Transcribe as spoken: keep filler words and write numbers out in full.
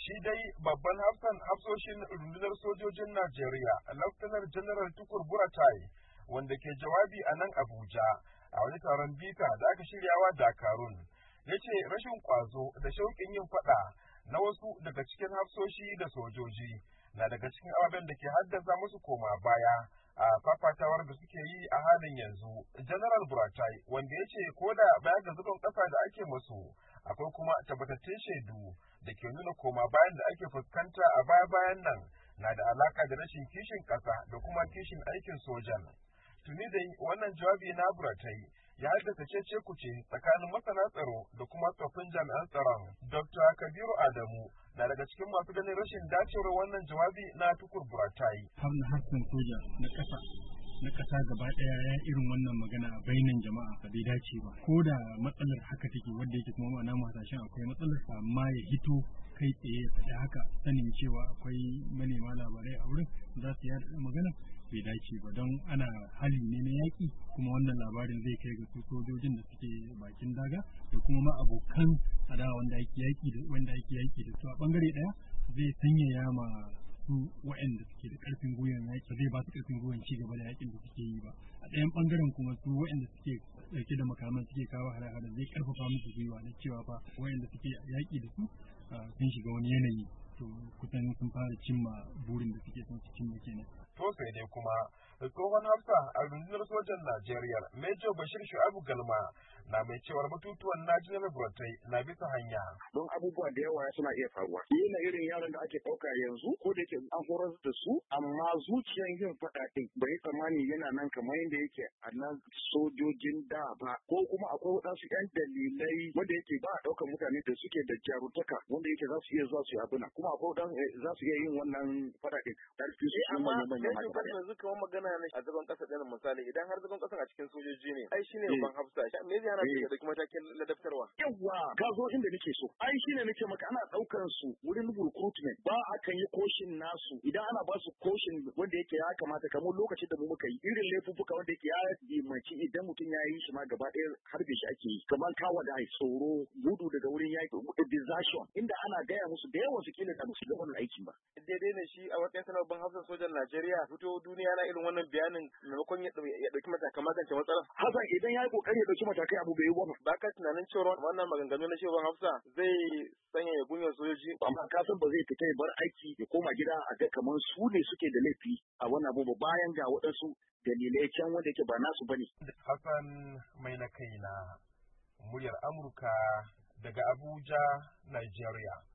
Shi dai babban hafsan hafsoshin rundunar sojojin Najeriya, Laftanar General Tukur Buratai, wanda ke jawabi a nan Abuja a wani taron bita da aka shiryawa Dakarun, ya ce rashin kwazo da shauƙin yin faɗa na wasu daga cikin hafsoshi da sojoji na daga cikin ababen da ke haddasa musu koma baya a fafatawar da suke yi a halin yanzu. General Buratai, wanda ya ce ko da baya ga zuban ƙasa da ake musu, akwai kuma tabbatattun shaidu da ke nuna koma bayan da ake fuskanta a baya-bayan nan na da alaka da rashin kishin ƙasa da kuma kishin aikin sojan. Tuni da wannan jawabi na Buratai ya haddasa cece-kuce tsakanin masana tsaro da kuma tsoffin jami'an tsaron. Dokta Kabiru Adamu na daga cikin masu ganin rashin dacewar wannan jawabi na Tukur Buratai. Hamna harsun soja na ƙasa na ƙasa gaba ɗaya ya irin wannan magana a bainan jama'a ba bai dace ba. Ko da matsalar haka take wanda yake kuma ma'ana hasashen akwai matsalar amma ya hito kai tsaye ya faɗi haka sanin cewa akwai manema labarai a wurin za su yada magana bai dace ba, don ana hali ne na yaƙi kuma wannan labarin zai kai ga su sojojin da suke bakin daga da kuma ma abokan adawa wanda ake yaƙi da wanda ake yaƙi da su a bangare ɗaya zai sanyaya ma su waɗanda suke da ƙarfin gwiwan yaƙi zai ba su ƙarfin gwiwan ci gaba da yaƙin da suke yi ba. A ɗayan ɓangaren kuma su waɗanda suke ɗauke da makaman suke kawo hare-hare zai ƙarfafa musu gwiwa na cewa fa waɗanda suke yaƙi da su sun shiga wani yanayi to kusan sun fara cimma burin da suke son su cimma kenan. To sai dai kuma tsohon hafsa a rundunar sojan Najeriya Major Bashir Shu'abu Galma na mai cewar batutuwan na General Buratai na bisa hanya. Don abubuwa da yawa suna iya faruwa. Yana irin yaran da ake ɗauka yanzu ko da yake an horar da su amma zuciyan yin faɗa ɗin bai tsammani yana nan kamar yadda yake a nan sojojin da ba, ko kuma akwai waɗansu 'yan dalilai wanda yake ba a ɗaukar mutane da suke da jarutaka wanda yake za su iya zuwa su yi abuna kuma akwai waɗansu za su iya yin wannan faɗa ɗin. Amma yanzu kamar magana ne a zagon ƙasa ɗin misali idan har zagon ƙasan a cikin sojoji ne ai shine babban hafsa me zai hana shi da kuma matakin ladabtarwa. Yawwa ka zo inda nake so ai shine nake maka ana ɗaukar su wurin recruitment ba a kan yi koshin nasu idan ana ba su koshin wanda yake ya kamata kamar lokacin da mu muka yi irin laifuffuka wanda yake ya dimanci idan mutum ya yi shi ma gaba ɗaya harbe shi ake yi kamar kawa da tsoro gudu daga wurin yaki desertion inda ana gaya musu da yawan su kila da su ga wannan aikin ba. Daidai ne shi a matsayin sanarwar hafsan sojan Najeriya fito duniya na irin wannan bayanin maimakon ya ɗauki matakan magance matsalar. Hassan idan ya yi kokari ya ɗauki matakai abu bai yi ba. Ba ka tunanin cewa wannan maganganu na cewa hafsa zai sanya ya gunyar sojoji. Amma ka san ba zai fita ya bar aiki ya koma gida a ga kamar su ne suke da laifi a wannan abu bayan ga waɗansu dalilai can wanda yake ba nasu bane. Hassan mai na kaina muryar Amurka daga Abuja, Nigeria.